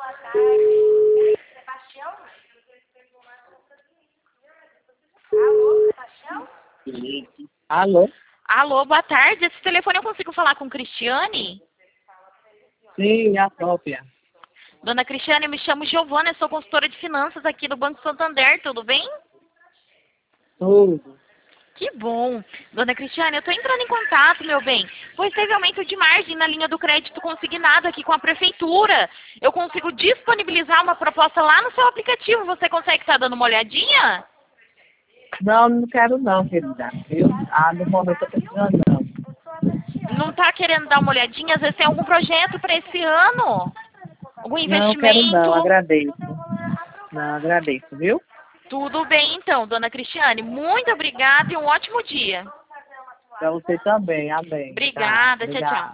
Alô? Alô, boa tarde. Esse telefone eu consigo falar com Cristiane? Sim, a própria. Dona Cristiane, eu me chamo Giovana, eu sou consultora de finanças aqui do Banco Santander, tudo bem? Tudo. Que bom. Dona Cristiane, eu estou entrando em contato, meu bem, pois teve aumento de margem na linha do crédito consignado aqui com a prefeitura. Eu consigo disponibilizar uma proposta lá no seu aplicativo. Você consegue estar dando uma olhadinha? Não, não quero não, querida. No momento eu tô precisando não. Não está querendo dar uma olhadinha? Às vezes tem algum projeto para esse ano? Algum Não quero não, investimento? agradeço. Não, agradeço, viu? Tudo bem, então, dona Cristiane. Muito obrigada e um ótimo dia. Pra você também, amém. Tá, Obrigada, tchau, obrigado. tchau.